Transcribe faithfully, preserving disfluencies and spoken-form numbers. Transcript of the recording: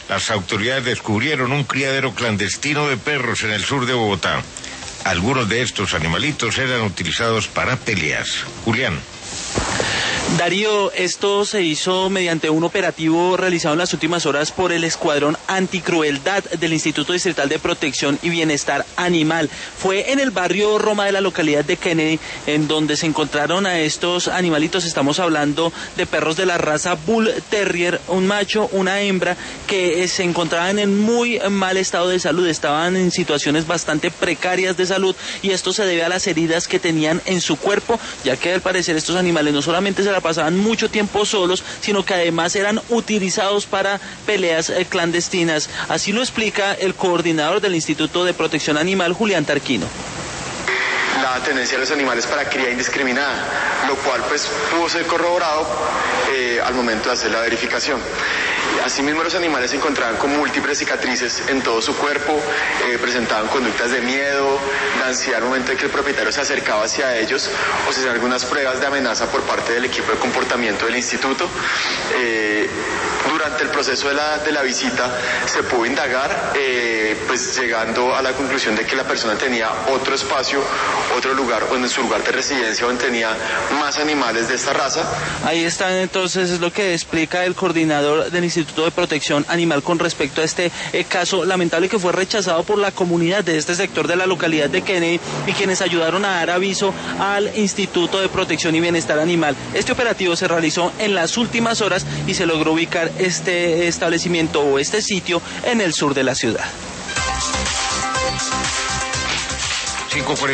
las autoridades descubrieron un criadero clandestino de perros en el sur de Bogotá. Algunos de estos animalitos eran utilizados para peleas. Julián. Darío, esto se hizo mediante un operativo realizado en las últimas horas por el Escuadrón Anticrueldad del Instituto Distrital de Protección y Bienestar Animal. Fue en el barrio Roma de la localidad de Kennedy, en donde se encontraron a estos animalitos. Estamos hablando de perros de la raza Bull Terrier, un macho, una hembra, que se encontraban en muy mal estado de salud, estaban en situaciones bastante precarias de salud, y esto se debe a las heridas que tenían en su cuerpo, ya que al parecer estos animales no solamente se la pasaban mucho tiempo solos, sino que además eran utilizados para peleas eh, clandestinas. Así lo explica el coordinador del Instituto de Protección Animal, Julián Tarquino. La tendencia de los animales para cría indiscriminada, lo cual pues pudo ser corroborado eh, al momento de hacer la verificación. Asimismo, los animales se encontraban con múltiples cicatrices en todo su cuerpo, eh, presentaban conductas de miedo, de ansiedad al momento de que el propietario se acercaba hacia ellos, o se hacían algunas pruebas de amenaza por parte del equipo de comportamiento del instituto. Eh, durante el proceso de la, de la visita se pudo indagar, eh, pues llegando a la conclusión de que la persona tenía otro espacio, otro lugar, o en su lugar de residencia, donde tenía más animales de esta raza. Ahí está entonces es lo que explica el coordinador del Instituto de Protección Animal con respecto a este eh, caso lamentable que fue rechazado por la comunidad de este sector de la localidad de Kennedy, y quienes ayudaron a dar aviso al Instituto de Protección y Bienestar Animal. Este operativo se realizó en las últimas horas y se logró ubicar este establecimiento o este sitio en el sur de la ciudad. cinco